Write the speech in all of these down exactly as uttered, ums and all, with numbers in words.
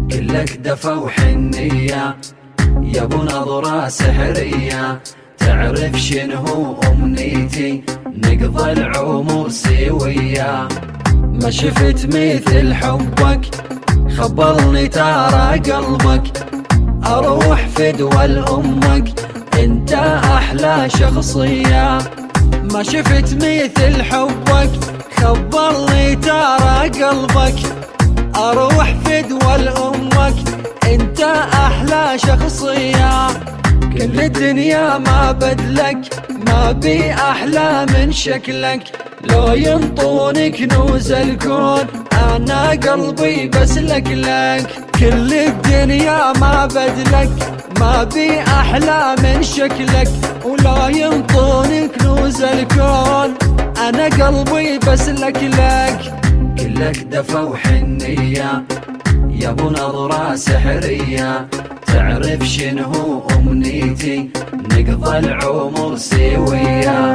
كلك دفى وحنية يا ابو نظرة سحرية، تعرف شنو أمنيتي نقضى العمر سوية. ما شفت مثل حبك خبرني ترى قلبك، أروح فدوى لأمك انت أحلى شخصية. ما شفت مثل حبك خبرني ترى قلبك، أروح فدوى لأمك انت أحلى شخصية. كل الدنيا ما بدلك ما بي أحلى من شكلك، لو ينطوني كنوز الكون أنا قلبي بسلك لك. كل الدنيا ما بدلك ما بي أحلى من شكلك، ولا ينطوني كنوز الكون أنا قلبي بسلك لك. كلك دفى وحنية يا ابو نظرة سحرية، تعرف شنو أمنيتي نقضى العمر سوية.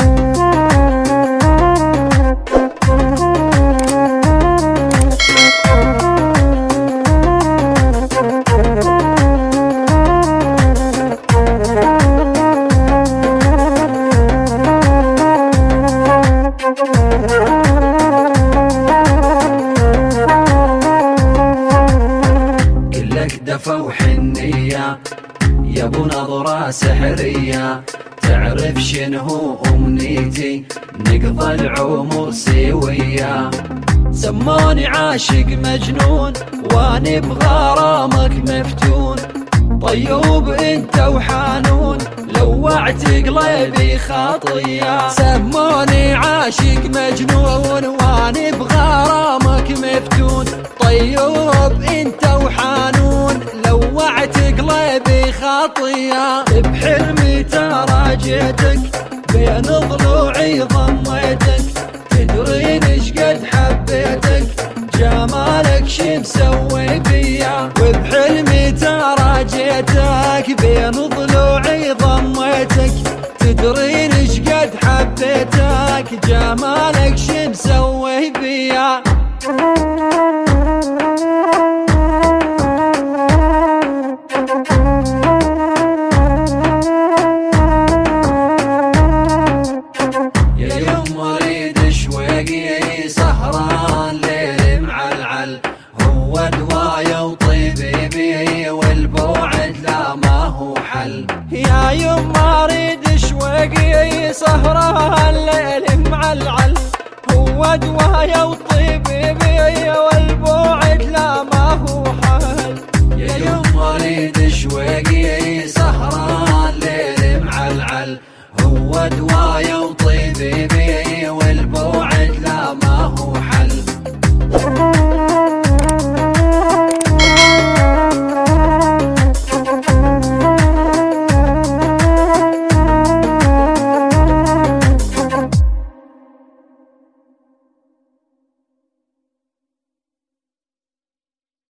دفى وحنية يا ابو نظرة سحرية، تعرف شنو أمنيتي نقضى العمر سوية. سموني عاشق مجنون واني بغرامك مفتون، طيوب انت وحانون لوعت قلبي خطية. سموني عاشق مجنون واني بغرامك مفتون، طيوب انت وحانون لوعت قلبي خطية. بحلمي ترى جيتك بين ضلوعي ضميتك، تدرين ايش قد حبيتك جمالك شي مسوي بيا. وبحلمي ترى جيتك بين ضلوعي ضميتك، تدرين ايش قد حبيتك جمالك شي مسوي بيا. يا يوم اريد شوقي سهران ليل معلعل، هو دوايا وطيبي بي والبوعد لا ما هو حل. يا يوم اريد شوقي سهران ليل معلعل، هو دوايا وطيبي بي والبوعد لا ما هو حل. يا يوم اريد شوقي سهران ليل معلعل، هو دوايا وطيبي بي